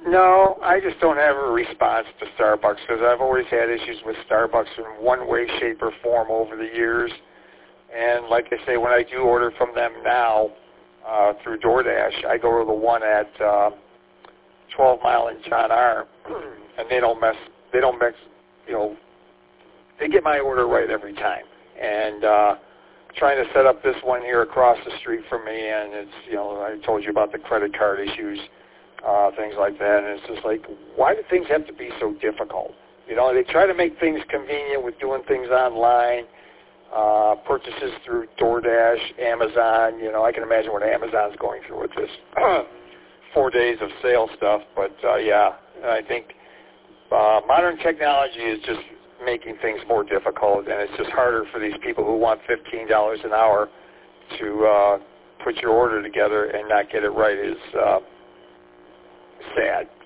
No, I just don't have a response to Starbucks because I've always had issues with Starbucks in one way, shape, or form over the years. And like I say, when I do order from them now through DoorDash, I go to the one at 12 Mile and John R. And they don't mix, they get my order right every time. And trying to set up this one here across the street from me, and it's, I told you about the credit card issues, things like that, and it's just like, why do things have to be so difficult? They try to make things convenient with doing things online, purchases through DoorDash, Amazon. I can imagine what Amazon's going through with this 4 days of sale stuff, but yeah, I think modern technology is just making things more difficult, and it's just harder for these people who want $15 an hour to put your order together and not get it right is sad.